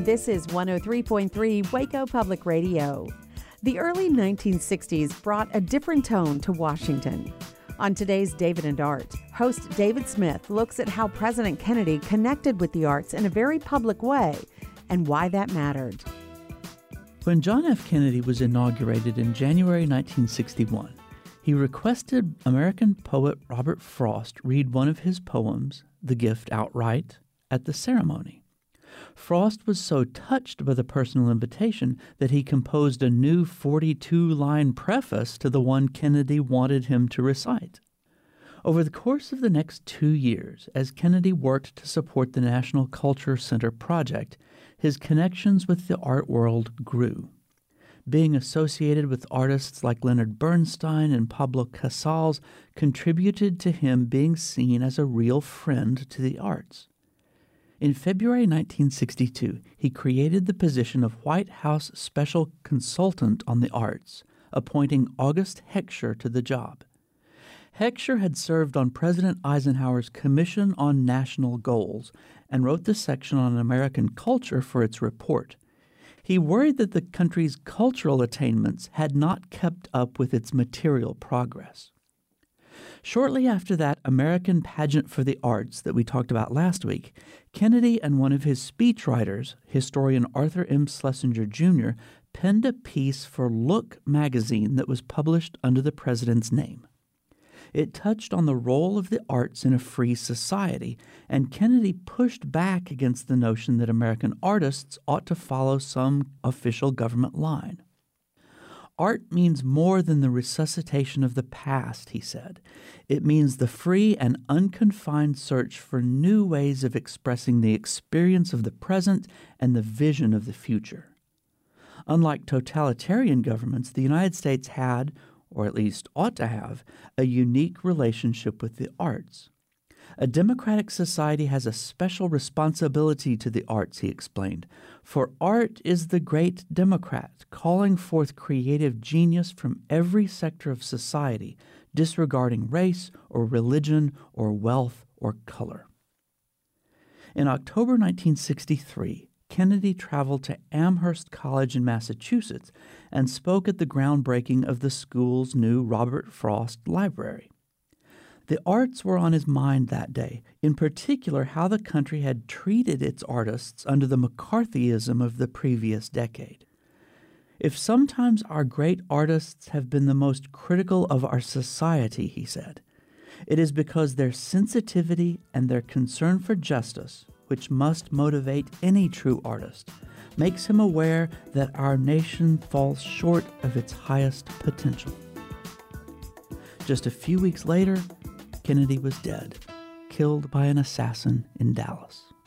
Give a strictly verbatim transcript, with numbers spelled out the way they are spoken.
This is one oh three point three Waco Public Radio. The early nineteen sixties brought a different tone to Washington. On today's David and Art, host David Smith looks at how President Kennedy connected with the arts in a very public way and why that mattered. When John F. Kennedy was inaugurated in January nineteen sixty-one, he requested American poet Robert Frost read one of his poems, The Gift, outright at the ceremony. Frost was so touched by the personal invitation that he composed a new forty-two line preface to the one Kennedy wanted him to recite. Over the course of the next two years, as Kennedy worked to support the National Culture Center project, his connections with the art world grew. Being associated with artists like Leonard Bernstein and Pablo Casals contributed to him being seen as a real friend to the arts. In February nineteen sixty-two, he created the position of White House Special Consultant on the Arts, appointing August Heckscher to the job. Heckscher had served on President Eisenhower's Commission on National Goals and wrote the section on American culture for its report. He worried that the country's cultural attainments had not kept up with its material progress. Shortly after that American Pageant for the Arts that we talked about last week, Kennedy and one of his speechwriters, historian Arthur M. Schlesinger Junior, penned a piece for Look magazine that was published under the president's name. It touched on the role of the arts in a free society, and Kennedy pushed back against the notion that American artists ought to follow some official government line. Art means more than the resuscitation of the past, he said. It means the free and unconfined search for new ways of expressing the experience of the present and the vision of the future. Unlike totalitarian governments, the United States had, or at least ought to have, a unique relationship with the arts. A democratic society has a special responsibility to the arts, he explained, for art is the great democrat, calling forth creative genius from every sector of society, disregarding race or religion or wealth or color. In October nineteen sixty-three, Kennedy traveled to Amherst College in Massachusetts and spoke at the groundbreaking of the school's new Robert Frost Library. The arts were on his mind that day, in particular how the country had treated its artists under the McCarthyism of the previous decade. If sometimes our great artists have been the most critical of our society, he said, it is because their sensitivity and their concern for justice, which must motivate any true artist, makes him aware that our nation falls short of its highest potential. Just a few weeks later, Kennedy was dead, killed by an assassin in Dallas.